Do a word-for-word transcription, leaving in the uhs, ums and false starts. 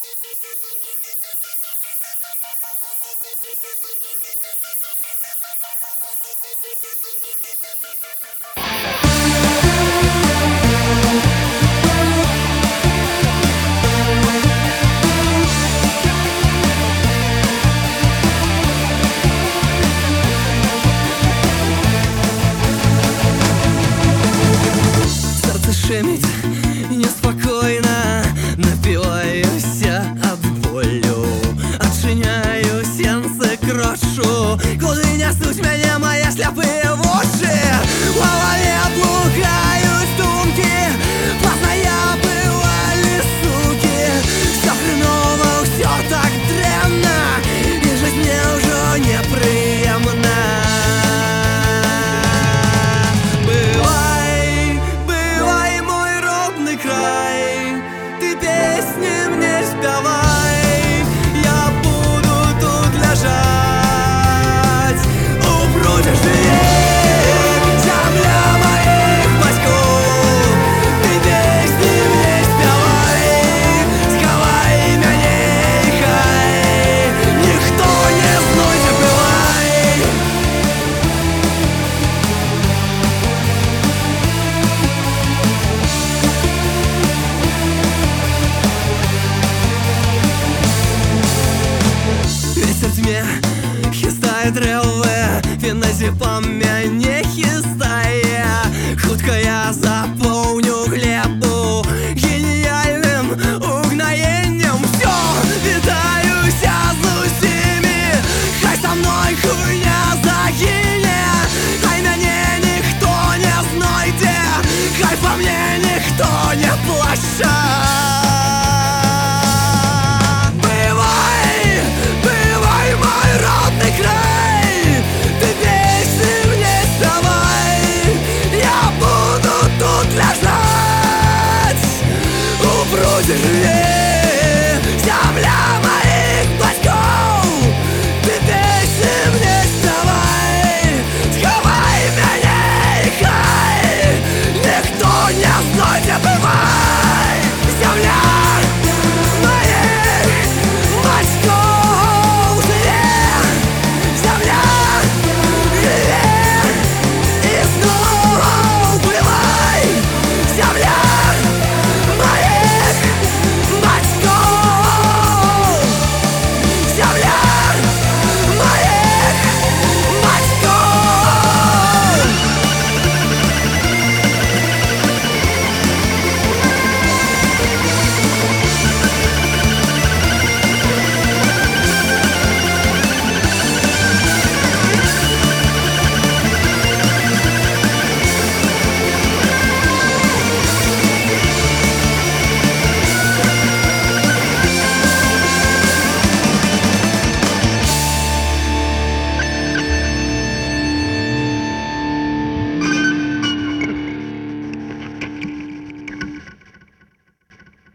Шемить неспокойно, напиваюся от болю, отчиняю сенцы, крошу, куды несуть меня мои слепые уши. В голове плугают думки, поздно я бывали, суки. Все хреново, все так дрянно, и жизнь мне уже неприемна. Хистає реве, він на зіпам'я не хистає. Хутко я заповню глебу геніальним угнаєнням. Все, вітаюся з усіми, хай со мною хуйня загине. Хай мене ніхто не знайде, хай по мне ніхто не плаче. Живее!